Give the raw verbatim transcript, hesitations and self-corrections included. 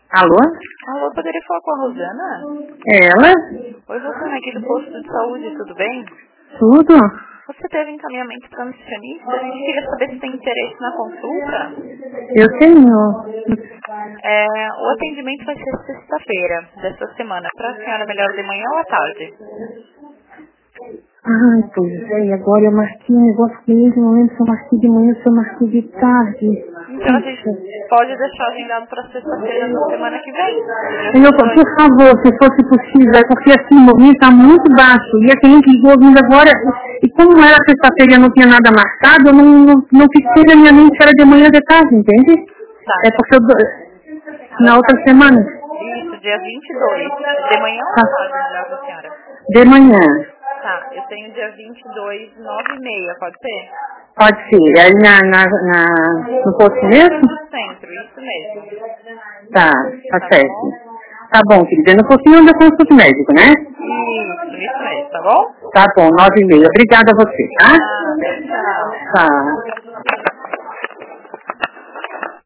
Alô? Alô, poderia falar com a Rosana? Ela? Oi, Rosana, aqui do posto de saúde, tudo bem? Tudo? Você teve encaminhamento para nutricionista? A gente queria saber se tem interesse na consulta. Eu tenho. É, o atendimento vai ser sexta-feira desta semana. Para a senhora, melhor de manhã ou à tarde? Ai, pois é, e agora eu marquei um negócio que eu não lembro se eu marquei de manhã ou se eu marquei de tarde. Então a gente pode deixar agendado para sexta-feira da semana que vem. Eu, por favor, se fosse possível, é porque assim, o movimento está muito baixo. E a cliente ligou vindo agora, e como era sexta-feira e eu não tinha nada marcado, eu não, não, não fixei na minha mente se era de manhã ou de tarde, entende? Tá. É porque eu, dou- na outra semana. Isso, dia vinte e dois. De manhã ou Tá. à tarde, melhor para a senhora? De manhã. Tá, eu tenho dia vinte e dois, nove e meia, pode ser? Pode ser. Aí na, na, na, no posto mesmo? No centro, isso mesmo. Tá, tá Tá certo. bom? Tá bom, querida. No postinho onde eu consulto médico, né? Isso, isso mesmo, tá bom? Tá bom, nove e meia. Obrigada a você, tá? Nada, tchau. Tá.